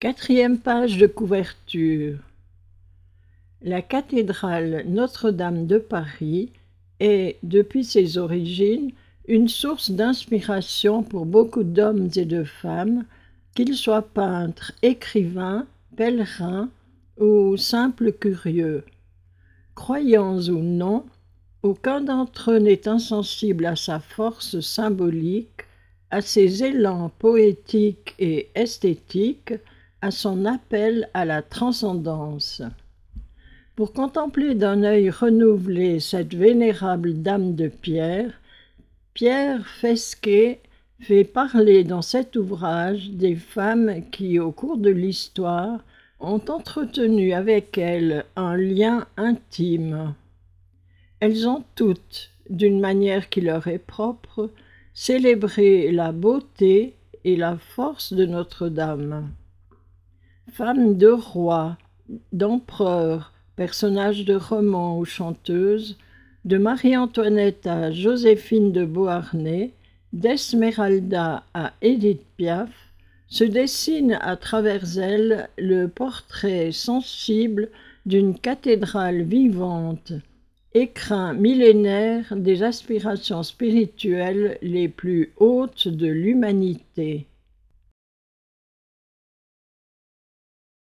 Quatrième page de couverture. La cathédrale Notre-Dame de Paris est, depuis ses origines, une source d'inspiration pour beaucoup d'hommes et de femmes, qu'ils soient peintres, écrivains, pèlerins ou simples curieux. Croyants ou non, aucun d'entre eux n'est insensible à sa force symbolique, à ses élans poétiques et esthétiques, à son appel à la transcendance. Pour contempler d'un œil renouvelé cette vénérable dame de pierre, Pierre Fesquet fait parler dans cet ouvrage des femmes qui, au cours de l'histoire, ont entretenu avec elle un lien intime. Elles ont toutes, d'une manière qui leur est propre, célébré la beauté et la force de Notre-Dame. Femmes de rois, d'empereurs, personnages de romans ou chanteuses, de Marie-Antoinette à Joséphine de Beauharnais, d'Esmeralda à Édith Piaf, se dessine à travers elles le portrait sensible d'une cathédrale vivante, écrin millénaire des aspirations spirituelles les plus hautes de l'humanité.